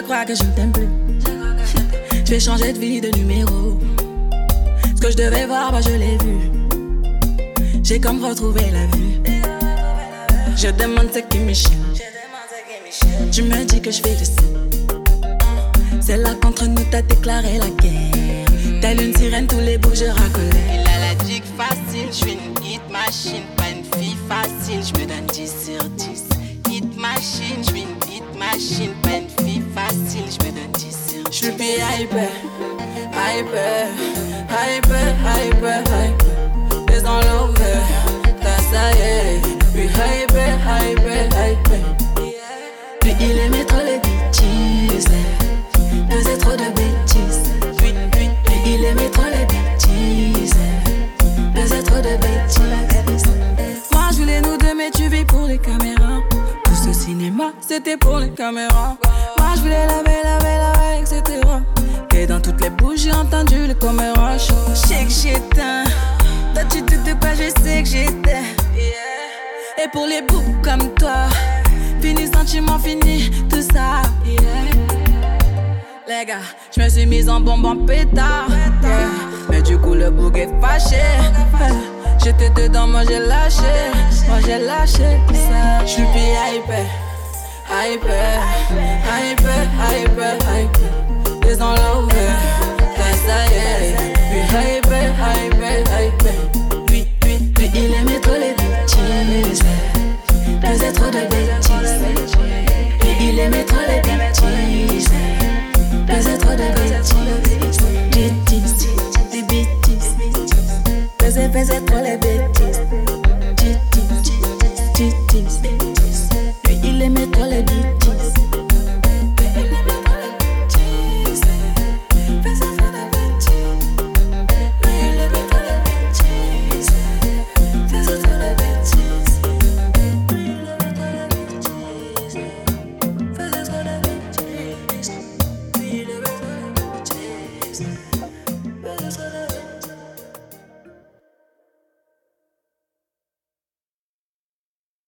crois que je ne t'aime plus. Je vais changer de vie, de numéro. Ce que je devais voir, bah je l'ai vu. J'ai comme retrouvé la vue. Je demande ce qui me chie. Tu me dis que je fais le signe. C'est là qu'entre nous t'as déclaré la guerre. Telle une sirène, tous les bouts je racolais. Il a la dick facile, je suis une hit machine. Pas une fille facile, je me donne 10 sur 10. Hit machine, je suis une hit machine. Pas une fille facile, je me donne 10 sur 10. Je suis hyper, hyper, hyper, hyper, hyper. T'es dans l'over, t'as ça y est. Puis hyper, hyper, hyper. Puis il aimait trop les bêtises. Faisait trop de bêtises. Puis il aimait trop les bêtises. Faisait trop de bêtises. Moi je voulais nous deux mais tu vis pour les caméras. Tout ce cinéma c'était pour les caméras. Moi je voulais la belle, etc. Et dans toutes les bouches j'ai entendu le caméra. Je sais que j'éteins. Toi tu te doutes pas, je sais que j'étais. Et pour les boucs comme toi, fini sentiment, fini tout ça. Les gars, je me suis mise en bombe en pétard. Mais du coup le bouc est fâché. J'étais dedans, moi j'ai lâché. Moi j'ai lâché tout ça. Je suis hyper, hyper, hyper, hyper, hyper. T'es dans l'over.